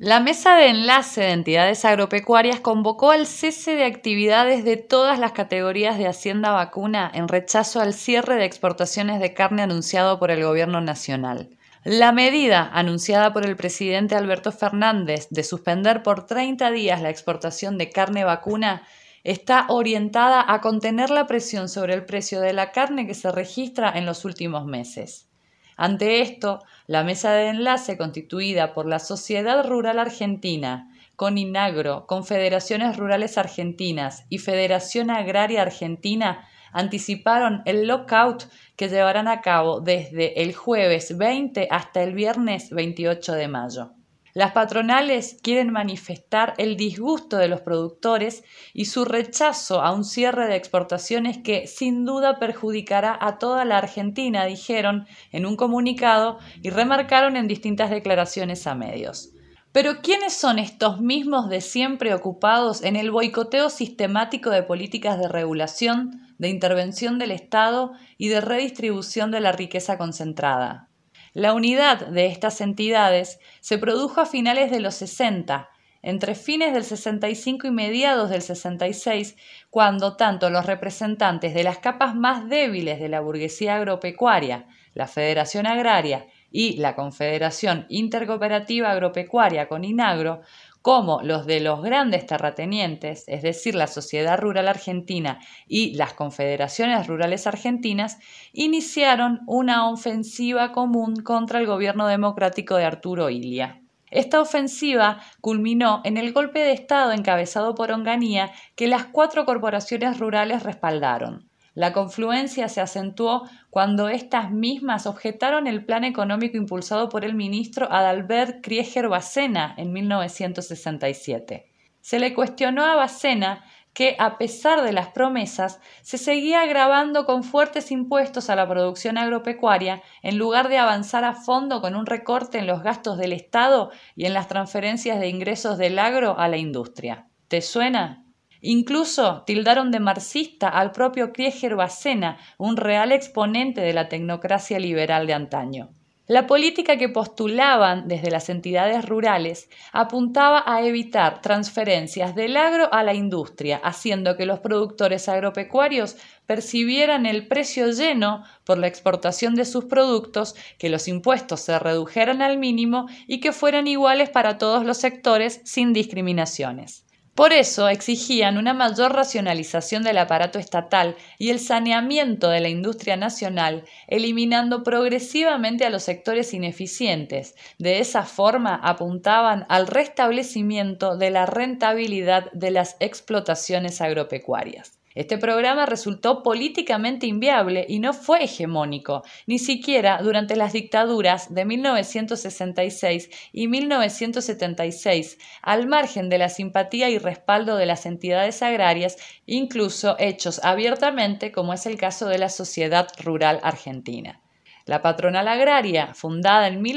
La Mesa de Enlace de Entidades Agropecuarias convocó al cese de actividades de todas las categorías de Hacienda Vacuna en rechazo al cierre de exportaciones de carne anunciado por el Gobierno Nacional. La medida, anunciada por el presidente Alberto Fernández, de suspender por 30 días la exportación de carne vacuna, está orientada a contener la presión sobre el precio de la carne que se registra en los últimos meses. Ante esto, la mesa de enlace constituida por la Sociedad Rural Argentina, CONINAGRO, Confederaciones Rurales Argentinas y Federación Agraria Argentina anticiparon el lockout que llevarán a cabo desde el jueves 20 hasta el viernes 28 de mayo. Las patronales quieren manifestar el disgusto de los productores y su rechazo a un cierre de exportaciones que sin duda perjudicará a toda la Argentina, dijeron en un comunicado y remarcaron en distintas declaraciones a medios. Pero ¿quiénes son estos mismos de siempre ocupados en el boicoteo sistemático de políticas de regulación, de intervención del Estado y de redistribución de la riqueza concentrada? La unidad de estas entidades se produjo a finales de los 60, entre fines del 65 y mediados del 66, cuando tanto los representantes de las capas más débiles de la burguesía agropecuaria, la Federación Agraria y la Confederación Intercooperativa Agropecuaria CONINAGRO, como los de los grandes terratenientes, es decir, la Sociedad Rural Argentina y las Confederaciones Rurales Argentinas, iniciaron una ofensiva común contra el gobierno democrático de Arturo Illia. Esta ofensiva culminó en el golpe de Estado encabezado por Onganía que las 4 corporaciones rurales respaldaron. La confluencia se acentuó cuando estas mismas objetaron el plan económico impulsado por el ministro Adalbert Krieger Bacena en 1967. Se le cuestionó a Bacena que, a pesar de las promesas, se seguía agravando con fuertes impuestos a la producción agropecuaria en lugar de avanzar a fondo con un recorte en los gastos del Estado y en las transferencias de ingresos del agro a la industria. ¿Te suena? Incluso tildaron de marxista al propio Krieger Bacena, un real exponente de la tecnocracia liberal de antaño. La política que postulaban desde las entidades rurales apuntaba a evitar transferencias del agro a la industria, haciendo que los productores agropecuarios percibieran el precio lleno por la exportación de sus productos, que los impuestos se redujeran al mínimo y que fueran iguales para todos los sectores sin discriminaciones. Por eso exigían una mayor racionalización del aparato estatal y el saneamiento de la industria nacional, eliminando progresivamente a los sectores ineficientes. De esa forma apuntaban al restablecimiento de la rentabilidad de las explotaciones agropecuarias. Este programa resultó políticamente inviable y no fue hegemónico, ni siquiera durante las dictaduras de 1966 y 1976, al margen de la simpatía y respaldo de las entidades agrarias, incluso hechos abiertamente, como es el caso de la Sociedad Rural Argentina. La patronal agraria, fundada en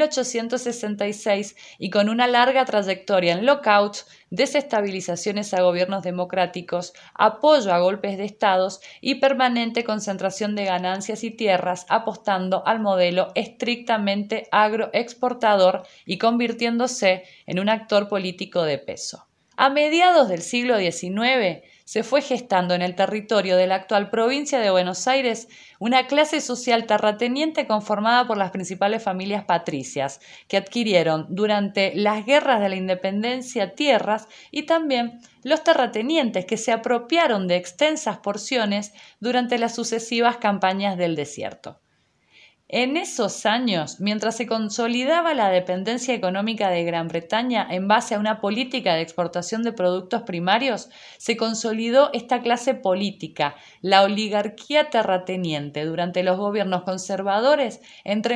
1866 y con una larga trayectoria en lockouts, desestabilizaciones a gobiernos democráticos, apoyo a golpes de estados y permanente concentración de ganancias y tierras, apostando al modelo estrictamente agroexportador y convirtiéndose en un actor político de peso. A mediados del siglo XIX se fue gestando en el territorio de la actual provincia de Buenos Aires una clase social terrateniente conformada por las principales familias patricias, que adquirieron durante las guerras de la independencia tierras, y también los terratenientes que se apropiaron de extensas porciones durante las sucesivas campañas del desierto. En esos años, mientras se consolidaba la dependencia económica de Gran Bretaña en base a una política de exportación de productos primarios, se consolidó esta clase política, la oligarquía terrateniente, durante los gobiernos conservadores entre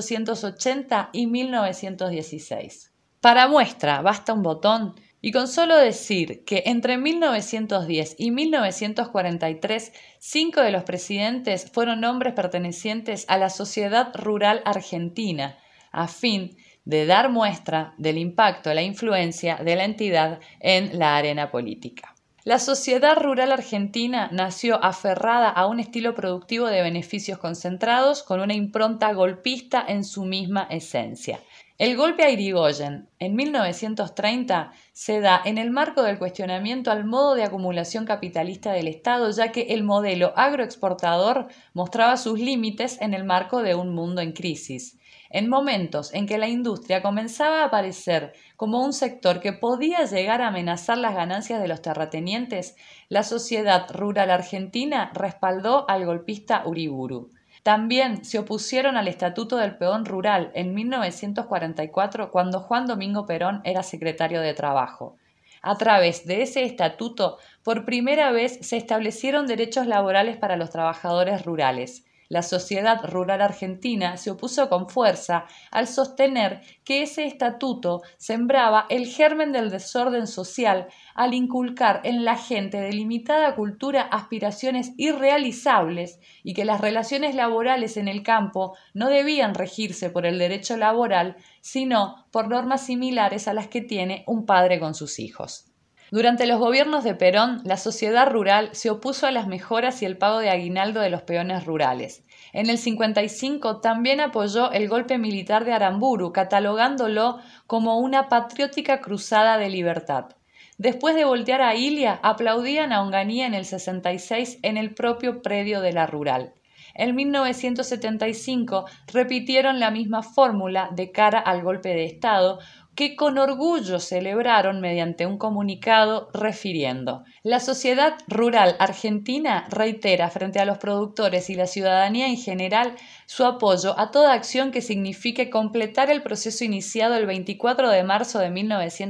1880 y 1916. Para muestra, basta un botón. Y con solo decir que entre 1910 y 1943, 5 de los presidentes fueron hombres pertenecientes a la Sociedad Rural Argentina, a fin de dar muestra del impacto, la influencia de la entidad en la arena política. La Sociedad Rural Argentina nació aferrada a un estilo productivo de beneficios concentrados con una impronta golpista en su misma esencia. El golpe a Irigoyen en 1930 se da en el marco del cuestionamiento al modo de acumulación capitalista del Estado, ya que el modelo agroexportador mostraba sus límites en el marco de un mundo en crisis. En momentos en que la industria comenzaba a aparecer como un sector que podía llegar a amenazar las ganancias de los terratenientes, la sociedad rural argentina respaldó al golpista Uriburu. También se opusieron al Estatuto del Peón Rural en 1944, cuando Juan Domingo Perón era secretario de Trabajo. A través de ese estatuto, por primera vez se establecieron derechos laborales para los trabajadores rurales. La sociedad rural argentina se opuso con fuerza al sostener que ese estatuto sembraba el germen del desorden social al inculcar en la gente de limitada cultura aspiraciones irrealizables y que las relaciones laborales en el campo no debían regirse por el derecho laboral, sino por normas similares a las que tiene un padre con sus hijos. Durante los gobiernos de Perón, la sociedad rural se opuso a las mejoras y el pago de aguinaldo de los peones rurales. En el 55 también apoyó el golpe militar de Aramburu, catalogándolo como una patriótica cruzada de libertad. Después de voltear a Ilia, aplaudían a Onganía en el 66 en el propio predio de la rural. En 1975 repitieron la misma fórmula de cara al golpe de Estado, que con orgullo celebraron mediante un comunicado refiriendo: la sociedad rural argentina reitera frente a los productores y la ciudadanía en general su apoyo a toda acción que signifique completar el proceso iniciado el 24 de marzo de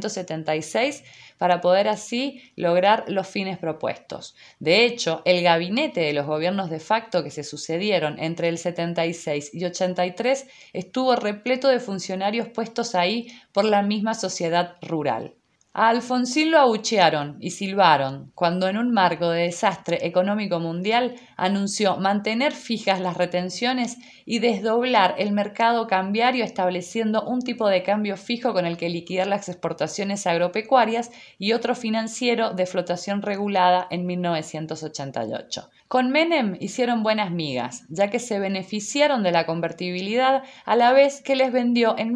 1976 para poder así lograr los fines propuestos. De hecho, el gabinete de los gobiernos de facto que se sucedieron entre el 76 y 83 estuvo repleto de funcionarios puestos ahí por la misma sociedad rural. A Alfonsín lo abuchearon y silbaron cuando, en un marco de desastre económico mundial, anunció mantener fijas las retenciones y desdoblar el mercado cambiario, estableciendo un tipo de cambio fijo con el que liquidar las exportaciones agropecuarias y otro financiero de flotación regulada en 1988. Con Menem hicieron buenas migas, ya que se beneficiaron de la convertibilidad a la vez que les vendió en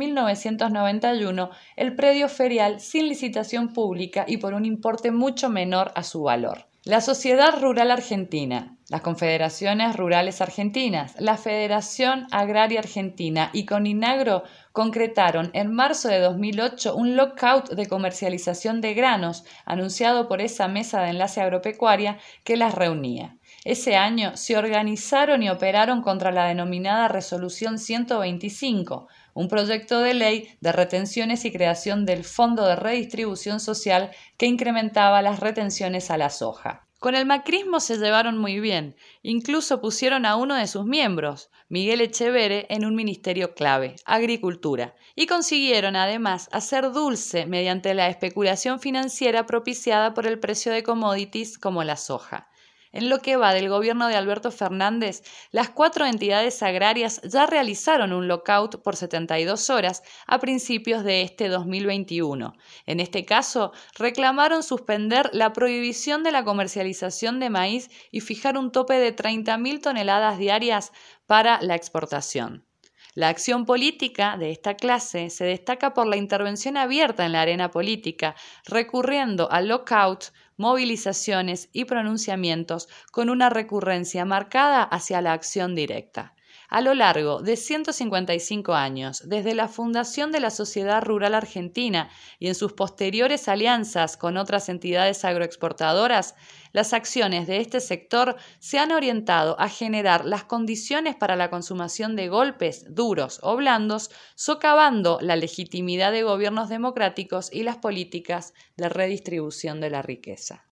1991 el predio ferial sin licitación pública y por un importe mucho menor a su valor. La Sociedad Rural Argentina, las Confederaciones Rurales Argentinas, la Federación Agraria Argentina y Coninagro concretaron en marzo de 2008 un lockout de comercialización de granos anunciado por esa mesa de enlace agropecuaria que las reunía. Ese año se organizaron y operaron contra la denominada Resolución 125, un proyecto de ley de retenciones y creación del Fondo de Redistribución Social que incrementaba las retenciones a la soja. Con el macrismo se llevaron muy bien, incluso pusieron a uno de sus miembros, Miguel Echeverre, en un ministerio clave, Agricultura, y consiguieron además hacer dulce mediante la especulación financiera propiciada por el precio de commodities como la soja. En lo que va del gobierno de Alberto Fernández, las 4 entidades agrarias ya realizaron un lockout por 72 horas a principios de este 2021. En este caso, reclamaron suspender la prohibición de la comercialización de maíz y fijar un tope de 30.000 toneladas diarias para la exportación. La acción política de esta clase se destaca por la intervención abierta en la arena política, recurriendo al lockout, movilizaciones y pronunciamientos con una recurrencia marcada hacia la acción directa. A lo largo de 155 años, desde la fundación de la Sociedad Rural Argentina y en sus posteriores alianzas con otras entidades agroexportadoras, las acciones de este sector se han orientado a generar las condiciones para la consumación de golpes, duros o blandos, socavando la legitimidad de gobiernos democráticos y las políticas de redistribución de la riqueza.